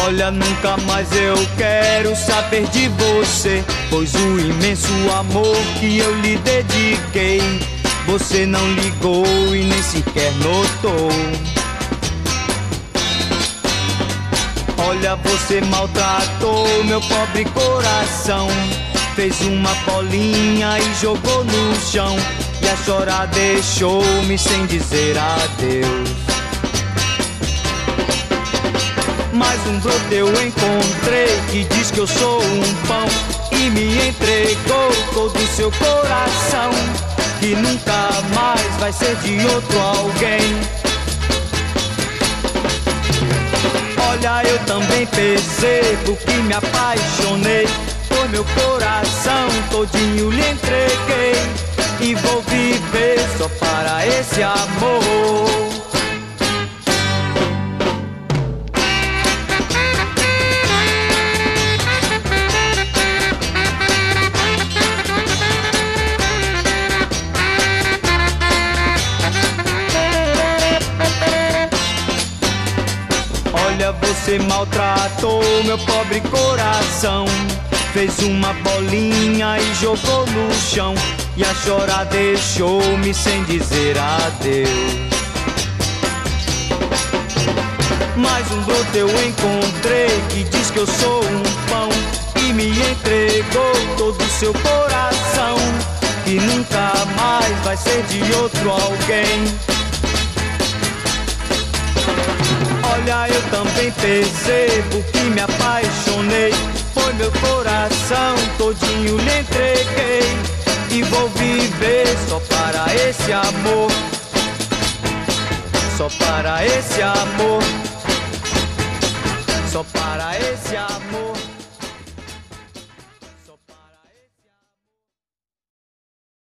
Olha, nunca mais eu quero saber de você, pois o imenso amor que eu lhe dediquei, você não ligou e nem sequer notou. Olha, você maltratou meu pobre coração, fez uma bolinha e jogou no chão, e a chorar deixou-me sem dizer adeus. Mas um broto eu encontrei que diz que eu sou um pão, e me entregou todo o seu coração, que nunca mais vai ser de outro alguém. Olha, eu também percebo que me apaixonei, por meu coração todinho lhe entreguei, e vou viver só para esse amor. Olha, você maltratou meu pobre coração, fez uma bolinha e jogou no chão, e a chorar deixou-me sem dizer adeus. Mais um broto eu encontrei que diz que eu sou um pão, e me entregou todo o seu coração, que nunca mais vai ser de outro alguém. Olha, eu também percebo que me apaixonei, foi meu coração todinho lhe entreguei, e vou viver só para esse amor, só para esse amor, só para esse amor.